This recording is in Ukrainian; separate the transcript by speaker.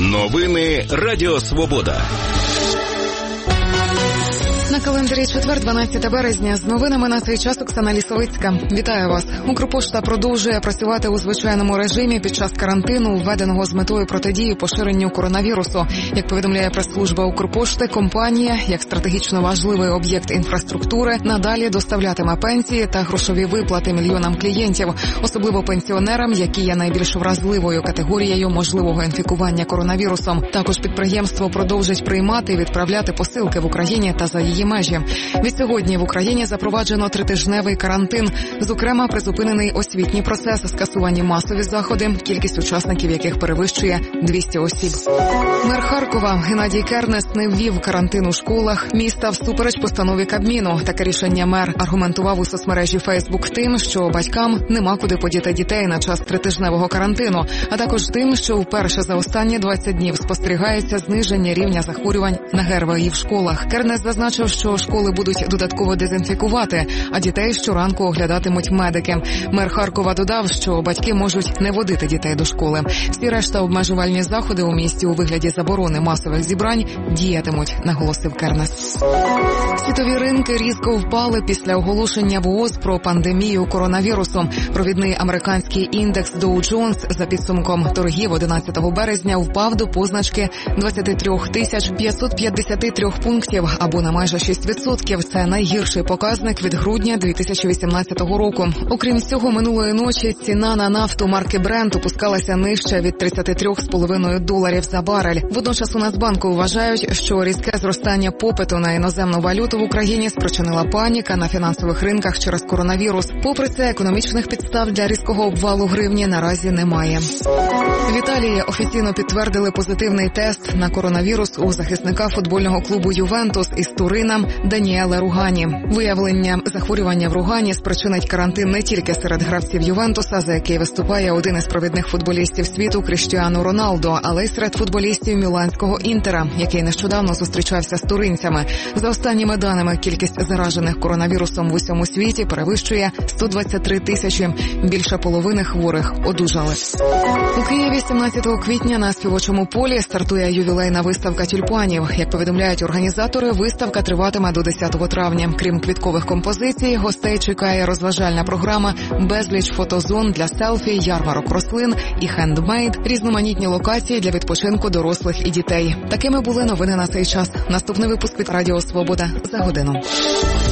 Speaker 1: Новини Радіо Свобода.
Speaker 2: На календарі четвер, 12 березня. З новинами на цей час Оксана Лісовицька. Вітаю вас. Укрпошта продовжує працювати у звичайному режимі під час карантину, введеного з метою протидії поширенню коронавірусу. Як повідомляє прес-служба Укрпошти, компанія, як стратегічно важливий об'єкт інфраструктури, надалі доставлятиме пенсії та грошові виплати мільйонам клієнтів, особливо пенсіонерам, які є найбільш вразливою категорією можливого інфікування коронавірусом. Також підприємство продовжить приймати і відправляти посилки в Україні та за її межі. Відсьогодні в Україні запроваджено тритижневий карантин. Зокрема, призупинений освітній процес, скасувані масові заходи, кількість учасників яких перевищує 200 осіб. Мер Харкова Геннадій Кернес не ввів карантин у школах міста всупереч постанові Кабміну. Таке рішення мер аргументував у соцмережі Фейсбук тим, що батькам нема куди подіти дітей на час тритижневого карантину, а також тим, що вперше за останні 20 днів спостерігається зниження рівня захворювань на ГРВІ в школах. Кернес зазначив, що школи будуть додатково дезінфікувати, а дітей щоранку оглядатимуть медики. Мер Харкова додав, що батьки можуть не водити дітей до школи. Всі решта обмежувальні заходи у місті у вигляді заборони масових зібрань діятимуть, наголосив Кернес. Світові ринки різко впали після оголошення ВООЗ про пандемію коронавірусу. Провідний американський індекс Dow Jones за підсумком торгів 11 березня впав до позначки 23 553 пунктів, або на майже 6%. Це найгірший показник від грудня 2018 року. Окрім цього, минулої ночі ціна на нафту марки Brent опускалася нижче від $33,5 за барель. Водночас у Нацбанку вважають, що різке зростання попиту на іноземну валюту в Україні спричинила паніка на фінансових ринках через коронавірус. Попри це, економічних підстав для різкого обвалу гривні наразі немає. В Італії офіційно підтвердили позитивний тест на коронавірус у захисника футбольного клубу «Ювентус» із Турина Даніеле Ругані. Виявлення захворювання в Ругані спричинить карантин не тільки серед гравців «Ювентуса», за який виступає один із провідних футболістів світу Кріштіану Роналдо, але й серед футболістів міланського «Інтера», який нещодавно зустрічався з туринцями. За останніми даними, кількість заражених коронавірусом в усьому світі перевищує 123 тисячі. Більше половини хворих одужали. У Києві 17 квітня на Співочому полі стартує ювілейна виставка тюльпанів. Як повідомляють організатори, виставка триватиме до 10 травня. Крім квіткових композицій, гостей чекає розважальна програма, безліч фотозон для селфі, ярмарок рослин і хендмейд, різноманітні локації для відпочинку дорослих і дітей. Такими були новини на цей час. Наступний випуск від Радіо Свобода за годину.